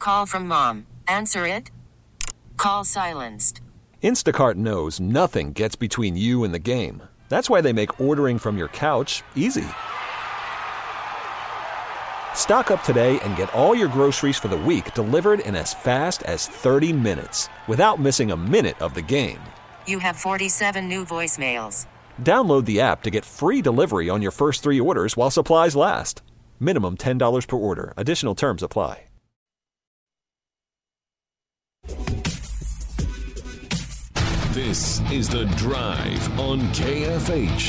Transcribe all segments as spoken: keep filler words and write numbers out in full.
Call from mom. Answer it. Call silenced. Instacart knows nothing gets between you and the game. That's why they make ordering from your couch easy. Stock up today and get all your groceries for the week delivered in as fast as thirty minutes without missing a minute of the game. You have forty-seven new voicemails. Download the app to get free delivery on your first three orders while supplies last. Minimum ten dollars per order. Additional terms apply. This is The Drive on K F H.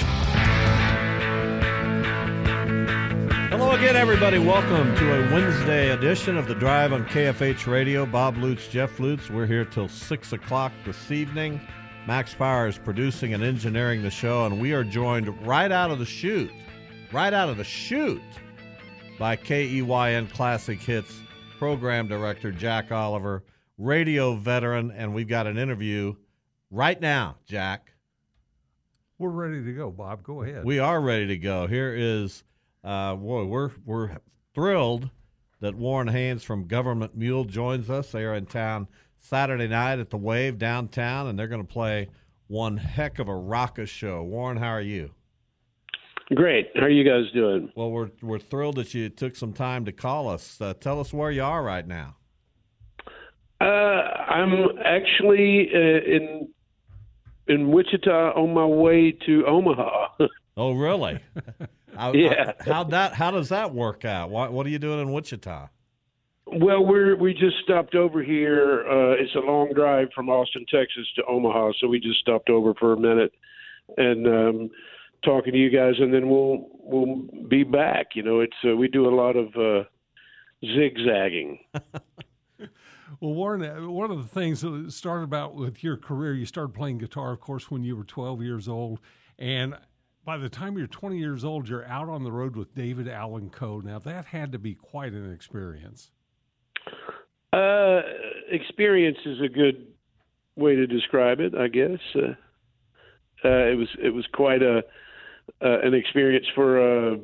Hello again, everybody. Welcome to a Wednesday edition of The Drive on K F H Radio. Bob Lutz, Jeff Lutz. We're here till six o'clock this evening. Max Power is producing and engineering the show, and we are joined right out of the chute, right out of the chute, by K E Y N Classic Hits program director Jack Oliver, radio veteran, and we've got an interview right now, Jack. We're ready to go, Bob. Go ahead. We are ready to go. Here is, uh, boy, we're we're thrilled that Warren Haynes from Government Mule joins us. They are in town Saturday night at the Wave downtown, and they're going to play one heck of a raucous show. Warren, how are you? Great. How are you guys doing? Well, we're we're thrilled that you took some time to call us. Uh, tell us where you are right now. Uh, I'm actually uh, in in Wichita on my way to Omaha. Oh, really? I, yeah. I, how that? How does that work out? What What are you doing in Wichita? Well, we're we just stopped over here. Uh, it's a long drive from Austin, Texas, to Omaha, so we just stopped over for a minute and um, talking to you guys, and then we'll we'll be back. You know, it's uh, we do a lot of uh, zigzagging. Well, Warren, uh, one of the things that started about with your career, you started playing guitar, of course, when you were twelve years old, and by the time you're twenty years old, you're out on the road with David Allan Coe. Now, that had to be quite an experience. Uh, experience is a good way to describe it, I guess. Uh, uh, it was it was quite a uh, an experience for a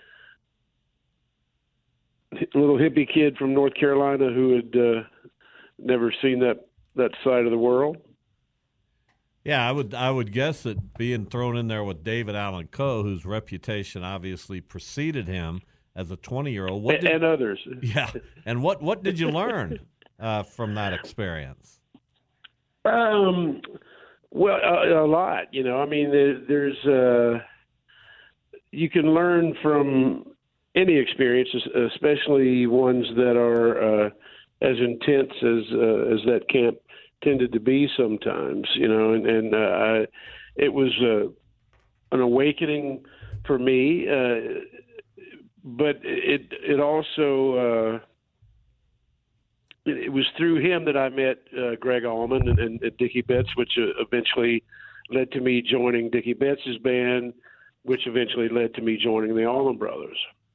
little hippie kid from North Carolina who had uh, never seen that, that side of the world. Yeah, I would I would guess that being thrown in there with David Allan Coe, whose reputation obviously preceded him as a twenty-year-old. What and, did, and others. Yeah, and what, what did you learn uh, from that experience? Um, well, a, a lot. You know, I mean, there, there's uh, you can learn from any experiences, especially ones that are uh, as intense as uh, as that camp tended to be sometimes. You know, and, and uh, I, it was uh, an awakening for me. Uh, But it it also uh, it, it was through him that I met uh, Greg Allman and, and, and Dickie Betts, which uh, eventually led to me joining Dickie Betts' band, which eventually led to me joining the Allman Brothers.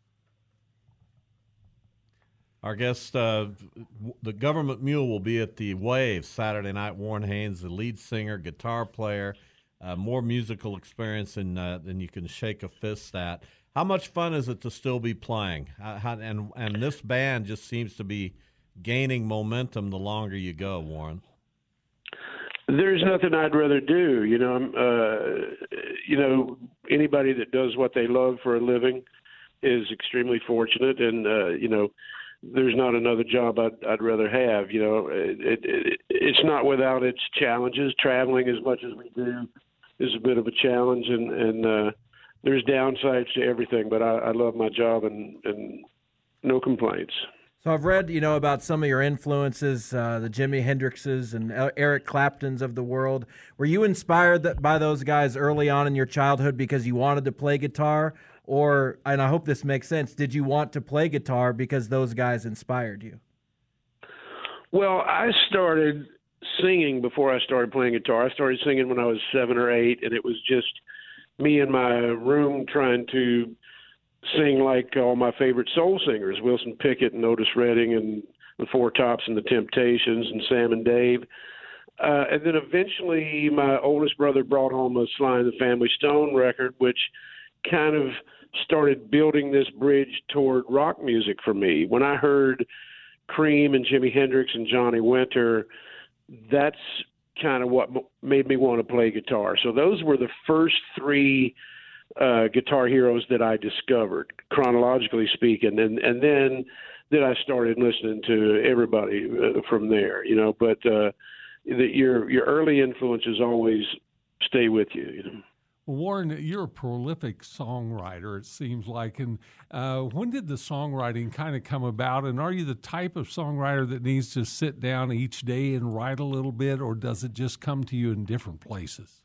Our guest, uh, the Government Mule, will be at the Wave Saturday night. Warren Haynes, the lead singer, guitar player, uh, more musical experience than uh, than you can shake a fist at. How much fun is it to still be playing? Uh, how, and and this band just seems to be gaining momentum the longer you go, Warren. There's nothing I'd rather do. You know, uh, you know, anybody that does what they love for a living is extremely fortunate, and uh, you know, there's not another job I'd, I'd rather have. You know, it, it, it's not without its challenges. Traveling as much as we do is a bit of a challenge, and and uh, there's downsides to everything, but I, I love my job and, and no complaints. So I've read, you know, about some of your influences, uh, the Jimi Hendrixes and Eric Claptons of the world. Were you inspired that, by those guys early on in your childhood because you wanted to play guitar? Or, and I hope this makes sense, did you want to play guitar because those guys inspired you? Well, I started singing before I started playing guitar. I started singing when I was seven or eight, and it was just me in my room trying to sing like all my favorite soul singers, Wilson Pickett and Otis Redding and the Four Tops and the Temptations and Sam and Dave. Uh, and then eventually my oldest brother brought home a Sly and the Family Stone record, which kind of started building this bridge toward rock music for me. When I heard Cream and Jimi Hendrix and Johnny Winter, that's kind of what made me want to play guitar. So those were the first three uh, guitar heroes that I discovered, chronologically speaking, and and then then I started listening to everybody uh, from there. You know, but uh, the, your your early influences always stay with you. You know. Well, Warren, you're a prolific songwriter, it seems like. And uh, when did the songwriting kind of come about? And are you the type of songwriter that needs to sit down each day and write a little bit, or does it just come to you in different places?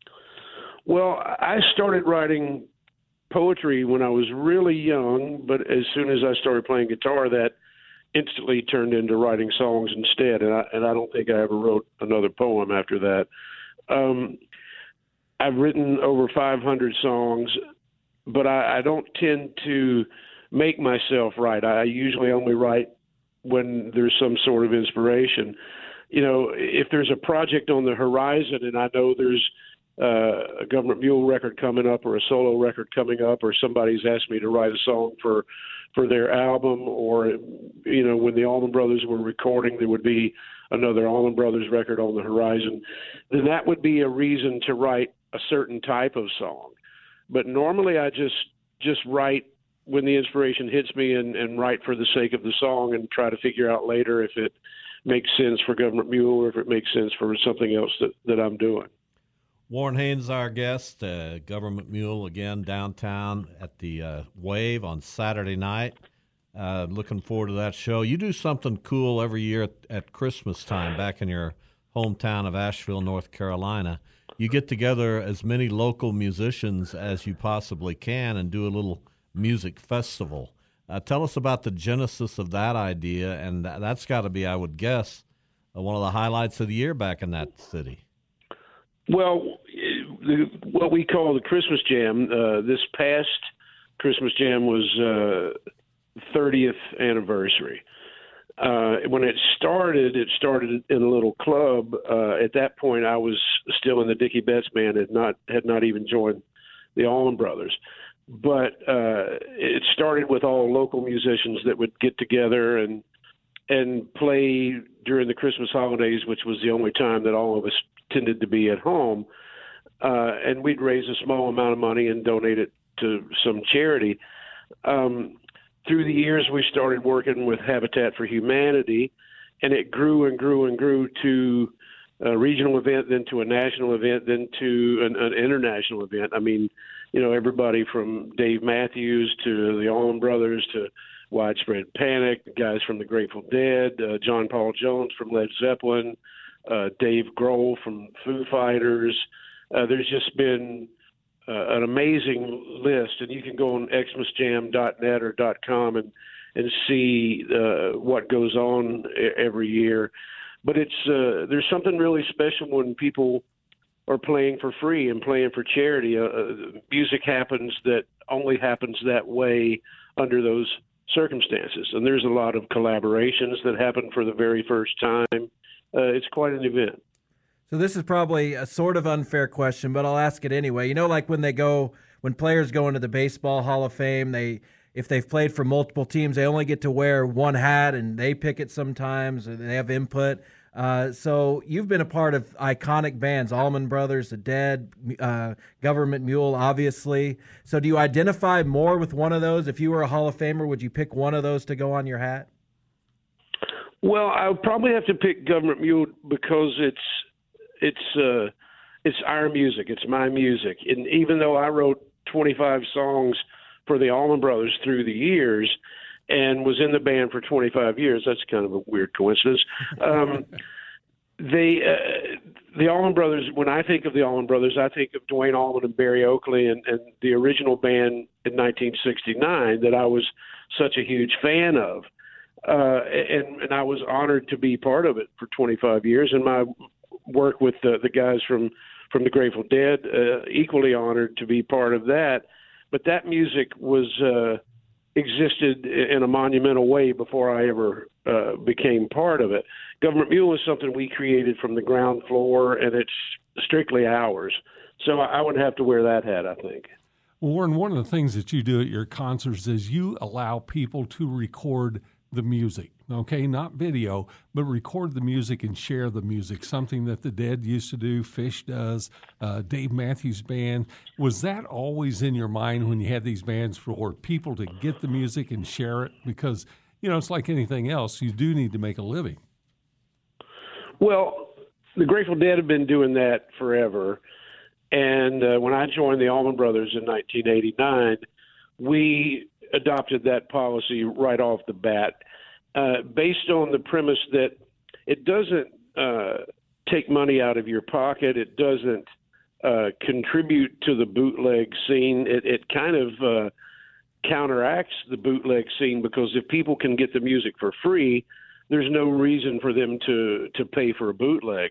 Well, I started writing poetry when I was really young, but as soon as I started playing guitar, that instantly turned into writing songs instead. And I, and I don't think I ever wrote another poem after that. Um, I've written over five hundred songs, but I, I don't tend to make myself write. I usually only write when there's some sort of inspiration. You know, if there's a project on the horizon and I know there's uh, a Government Mule record coming up or a solo record coming up, or somebody's asked me to write a song for, for their album, or, you know, when the Allman Brothers were recording, there would be another Allman Brothers record on the horizon, then that would be a reason to write a certain type of song. But normally I just just write when the inspiration hits me, and, and write for the sake of the song, and try to figure out later if it makes sense for Government Mule or if it makes sense for something else that, that I'm doing. Warren Haynes, our guest, uh, Government Mule, again, downtown at the uh, Wave on Saturday night. Uh, looking forward to that show. You do something cool every year at, at Christmas time back in your hometown of Asheville, North Carolina. You get together as many local musicians as you possibly can and do a little music festival. Uh, tell us about the genesis of that idea, and th- that's got to be, I would guess, uh, one of the highlights of the year back in that city. Well, the, what we call the Christmas Jam, uh, this past Christmas Jam was uh, thirtieth anniversary. Uh, when it started, it started in a little club. Uh, at that point, I was still in the Dickie Betts band, had not had not even joined the Allman Brothers. But uh, it started with all local musicians that would get together and and play during the Christmas holidays, which was the only time that all of us tended to be at home. Uh, and we'd raise a small amount of money and donate it to some charity. Um, Through the years, we started working with Habitat for Humanity, and it grew and grew and grew to a regional event, then to a national event, then to an, an international event. I mean, you know, everybody from Dave Matthews to the Allman Brothers to Widespread Panic, guys from the Grateful Dead, uh, John Paul Jones from Led Zeppelin, uh, Dave Grohl from Foo Fighters. Uh, there's just been Uh, an amazing list, and you can go on xmas jam dot net or .com and and see uh, what goes on every year. But it's uh, there's something really special when people are playing for free and playing for charity. Uh, music happens that only happens that way under those circumstances, and there's a lot of collaborations that happen for the very first time. Uh, it's quite an event. So this is probably a sort of unfair question, but I'll ask it anyway. You know, like when they go, when players go into the Baseball Hall of Fame, they, if they've played for multiple teams, they only get to wear one hat, and they pick it sometimes, or they have input. Uh, so you've been a part of iconic bands, Allman Brothers, The Dead, uh, Government Mule, obviously. So do you identify more with one of those? If you were a Hall of Famer, would you pick one of those to go on your hat? Well, I would probably have to pick Government Mule because it's It's uh, it's our music. It's my music. And even though I wrote twenty-five songs for the Allman Brothers through the years and was in the band for twenty-five years, that's kind of a weird coincidence. Um, they, uh, the Allman Brothers, when I think of the Allman Brothers, I think of Duane Allman and Berry Oakley and, and the original band in nineteen sixty-nine that I was such a huge fan of. Uh, and, and I was honored to be part of it for twenty-five years. And my work with the, the guys from, from the Grateful Dead, uh, equally honored to be part of that. But that music was uh, existed in a monumental way before I ever uh, became part of it. Government Mule is something we created from the ground floor, and it's strictly ours. So I would have to wear that hat, I think. Well, Warren, one of the things that you do at your concerts is you allow people to record the music. okay, not video, but record the music and share the music, something that the Dead used to do, Fish does, uh, Dave Matthews Band. Was that always in your mind when you had these bands for people to get the music and share it? Because, you know, it's like anything else. You do need to make a living. Well, the Grateful Dead have been doing that forever. And uh, when I joined the Allman Brothers in nineteen eighty-nine, we adopted that policy right off the bat, uh, based on the premise that it doesn't uh, take money out of your pocket. It doesn't uh, contribute to the bootleg scene. It, it kind of uh, counteracts the bootleg scene, because if people can get the music for free, there's no reason for them to, to pay for a bootleg.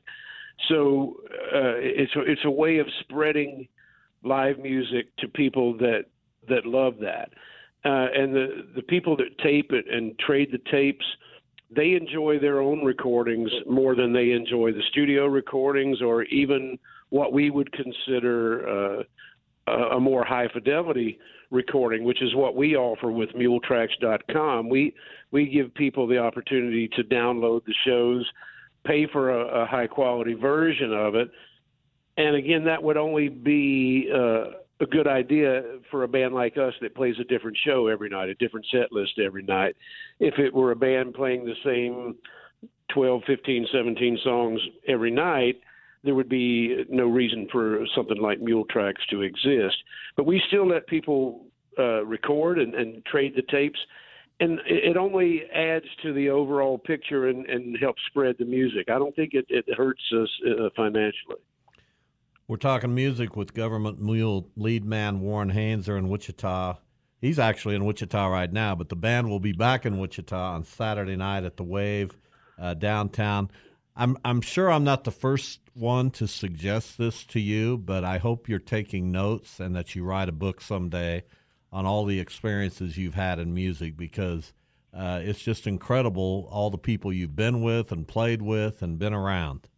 So uh, it's a, it's a way of spreading live music to people that that love that, uh, and the the people that tape it and trade the tapes, they enjoy their own recordings more than they enjoy the studio recordings, or even what we would consider uh, a, a more high fidelity recording, which is what we offer with mule tracks dot com. We we give people the opportunity to download the shows, pay for a, a high-quality version of it. And again, that would only be uh, a good idea for a band like us that plays a different show every night, a different set list every night. If it were a band playing the same twelve, fifteen, seventeen songs every night, there would be no reason for something like Mule Tracks to exist. But we still let people uh, record and, and trade the tapes. And it only adds to the overall picture and, and helps spread the music. I don't think it, it hurts us uh, financially. We're talking music with Government Mule lead man Warren Haynes in Wichita. He's actually in Wichita right now, but the band will be back in Wichita on Saturday night at the Wave uh, downtown. I'm I'm sure I'm not the first one to suggest this to you, but I hope you're taking notes and that you write a book someday on all the experiences you've had in music, because uh, it's just incredible, all the people you've been with and played with and been around.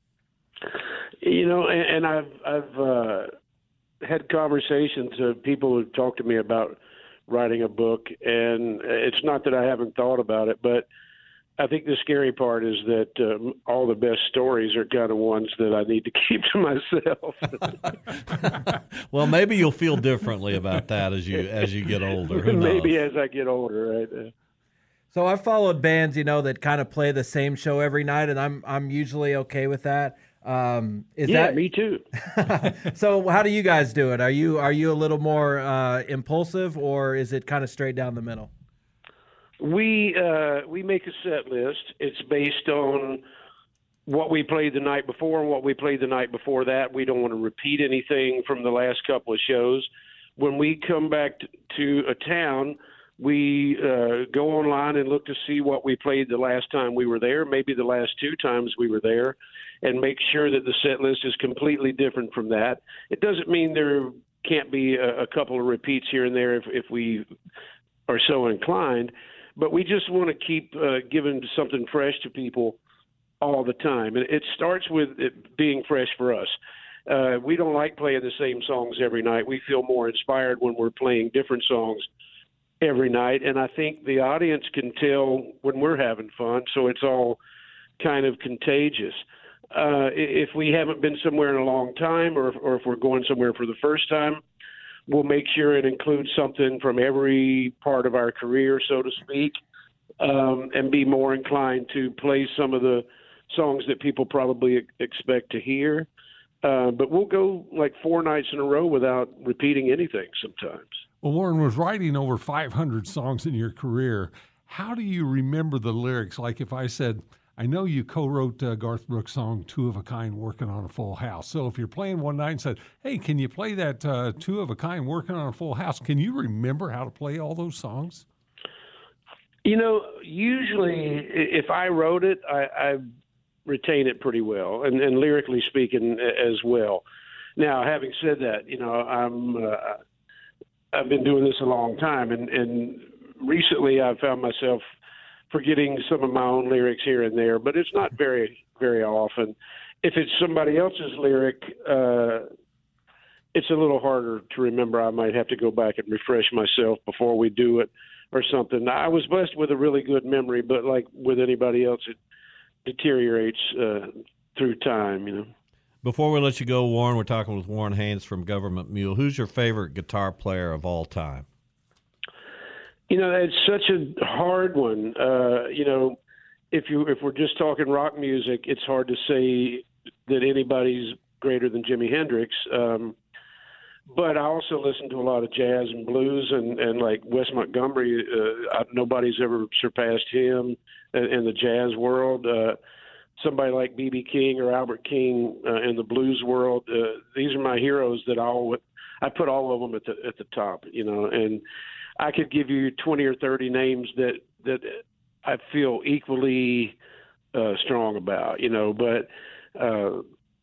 You know, and, and I've I've uh, had conversations with people who talk to me about writing a book, and it's not that I haven't thought about it, but I think the scary part is that um, all the best stories are kind of ones that I need to keep to myself. Well, maybe you'll feel differently about that as you as you get older. Who knows? Maybe as I get older, right? So I've followed bands, you know, that kind of play the same show every night, and I'm I'm usually okay with that. Um, is yeah, that... me too. So how do you guys do it? Are you are you a little more uh, impulsive, or is it kind of straight down the middle? We uh, we make a set list. It's based on what we played the night before and what we played the night before that. We don't want to repeat anything from the last couple of shows. When we come back t- to a town, we uh, go online and look to see what we played the last time we were there, maybe the last two times we were there, and make sure that the set list is completely different from that. It doesn't mean there can't be a, a couple of repeats here and there if, if we are so inclined. But we just want to keep uh, giving something fresh to people all the time. And it starts with it being fresh for us. Uh, we don't like playing the same songs every night. We feel more inspired when we're playing different songs every night. And I think the audience can tell when we're having fun, so it's all kind of contagious. Uh, if we haven't been somewhere in a long time, or, or if we're going somewhere for the first time, we'll make sure it includes something from every part of our career, so to speak, um, and be more inclined to play some of the songs that people probably expect to hear. Uh, but we'll go like four nights in a row without repeating anything sometimes. Well, Warren, was writing over five hundred songs in your career. How do you remember the lyrics? Like if I said, I know you co-wrote uh, Garth Brooks' song, Two of a Kind, Working on a Full House. So if you're playing one night and said, hey, can you play that uh, Two of a Kind, Working on a Full House? Can you remember how to play all those songs? You know, usually if I wrote it, I, I retain it pretty well, and, and lyrically speaking as well. Now, having said that, you know, I'm uh, I've been doing this a long time, and, and recently I've found myself forgetting some of my own lyrics here and there, but it's not very, very often. If it's somebody else's lyric, uh, it's a little harder to remember. I might have to go back and refresh myself before we do it. or something. I was blessed with a really good memory, but like with anybody else, it deteriorates uh, through time, you know. Before we let you go, Warren, we're talking with Warren Haynes from Government Mule. Who's your favorite guitar player of all time? You know, it's such a hard one. Uh, you know, if you if we're just talking rock music, it's hard to say that anybody's greater than Jimi Hendrix. Um, but I also listen to a lot of jazz and blues, and, and like Wes Montgomery. Uh, I, nobody's ever surpassed him in, in the jazz world. Uh, somebody like B B King or Albert King uh, in the blues world. Uh, these are my heroes that I always, I put all of them at the at the top. You know, and I could give you twenty or thirty names that that I feel equally uh, strong about. You know, but uh,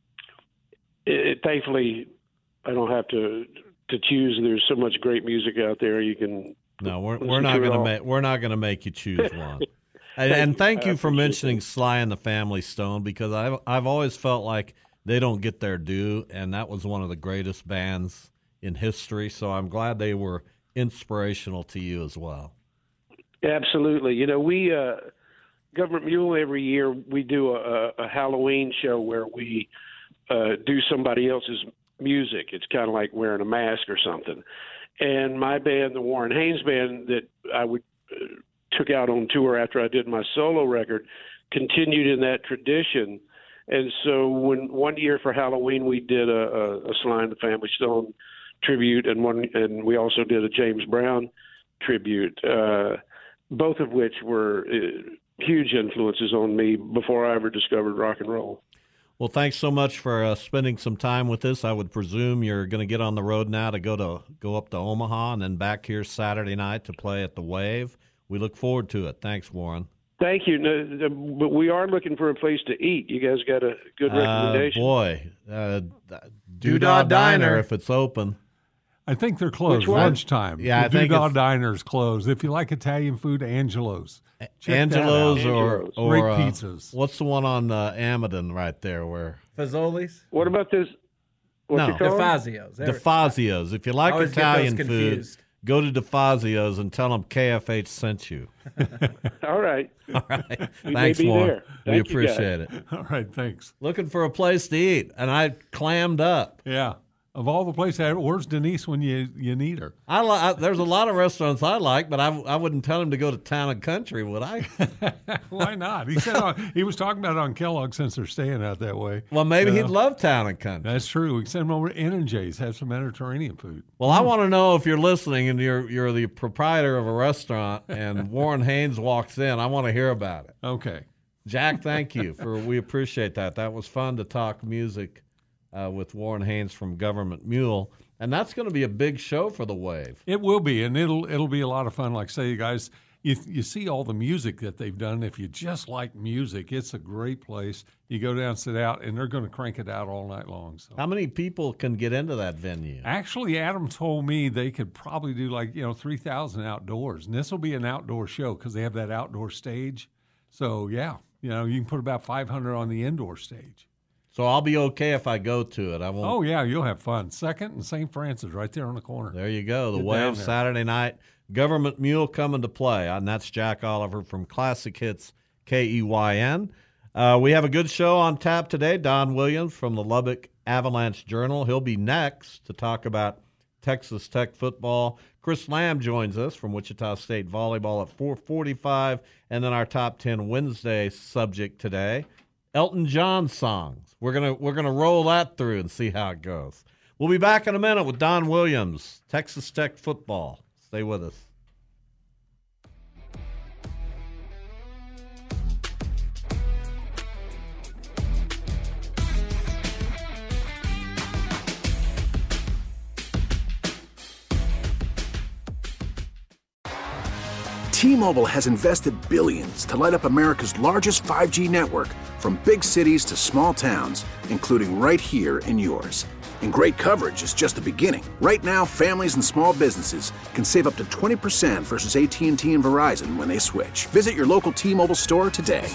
it, it, thankfully I don't have to to choose. There's so much great music out there. You can. No, we're we're not going to make we're not going to make you choose one. and, and thank you for mentioning Sly and the Family Stone, because I've I've always felt like they don't get their due, and that was one of the greatest bands in history. So I'm glad they were inspirational to you as well. Absolutely. You know, we uh, Government Mule every year we do a, a Halloween show where we uh, do somebody else's music. It's kind of like wearing a mask or something. And my band, the Warren Haynes Band, that I would uh, took out on tour after I did my solo record, continued in that tradition. And so when one year for Halloween we did a, a, a Sly and the Family Stone tribute, and one, and we also did a James Brown tribute, uh, both of which were uh, huge influences on me before I ever discovered rock and roll. Well, thanks so much for uh, spending some time with us. I would presume you're going to get on the road now to go to go up to Omaha and then back here Saturday night to play at the Wave. We look forward to it. Thanks, Warren. Thank you. No, but we are looking for a place to eat. You guys got a good recommendation? Uh, boy, uh, Doodah Diner, if it's open. I think they're closed. Which one? Lunchtime. Yeah, the I think Doodah it's- Diner's closed. If you like Italian food, Angelo's. Check Angelo's that out. or, Angelo's. or Great uh, pizzas. what's the one on uh, Amadon right there? Where Fazoli's? What about this? What No. you call it? DeFazio's. There- DeFazio's. If you like I always get Italian those food, confused. go to DeFazio's and tell them K F H sent you. All right. All right. We Thanks, may be Warren. there. We Thank you, guys. appreciate it. All right, thanks. Looking for a place to eat, and I clammed up. Yeah. Of all the places, where's Denise when you, you need her? I, li- I There's a lot of restaurants I like, but I, I wouldn't tell him to go to Town and Country, would I? Why not? He said uh, he was talking about it on Kellogg since they're staying out that way. Well, maybe Yeah. he'd love Town and Country. That's true. We can send him over to N and J's, have some Mediterranean food. Well, I want to know if you're listening and you're you're the proprietor of a restaurant and Warren Haynes walks in. I want to hear about it. Okay. Jack, thank you for we appreciate that. That was fun to talk music uh, with Warren Haynes from Government Mule, and that's going to be a big show for the Wave. It will be, and it'll it'll be a lot of fun. Like I say, you guys, you, you see all the music that they've done. If you just like music, it's a great place. You go down, sit out, and they're going to crank it out all night long. So. How many people can get into that venue? Actually, Adam told me they could probably do like, you know, three thousand outdoors. And this will be an outdoor show because they have that outdoor stage. So, yeah, you know, you can put about five hundred on the indoor stage. So I'll be okay if I go to it. I won't. Oh, yeah, you'll have fun. Second and Saint Francis right there on the corner. There you go. The Get down Wave there. Saturday night. Government Mule coming to play. And that's Jack Oliver from Classic Hits K E Y N. Uh, we have a good show on tap today. Don Williams from the Lubbock Avalanche Journal. He'll be next to talk about Texas Tech football. Chris Lamb joins us from Wichita State volleyball at four forty-five. And then our top ten Wednesday subject today, Elton John songs. We're gonna we're gonna roll that through and see how it goes. We'll be back in a minute with Don Williams, Texas Tech football. Stay with us. T-Mobile has invested billions to light up America's largest five G network, from big cities to small towns, including right here in yours. And great coverage is just the beginning. Right now, families and small businesses can save up to twenty percent versus A T and T and Verizon when they switch. Visit your local T-Mobile store today.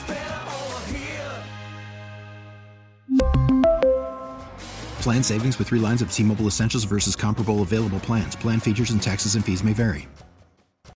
Plan savings with three lines of T-Mobile Essentials versus comparable available plans. Plan features and taxes and fees may vary.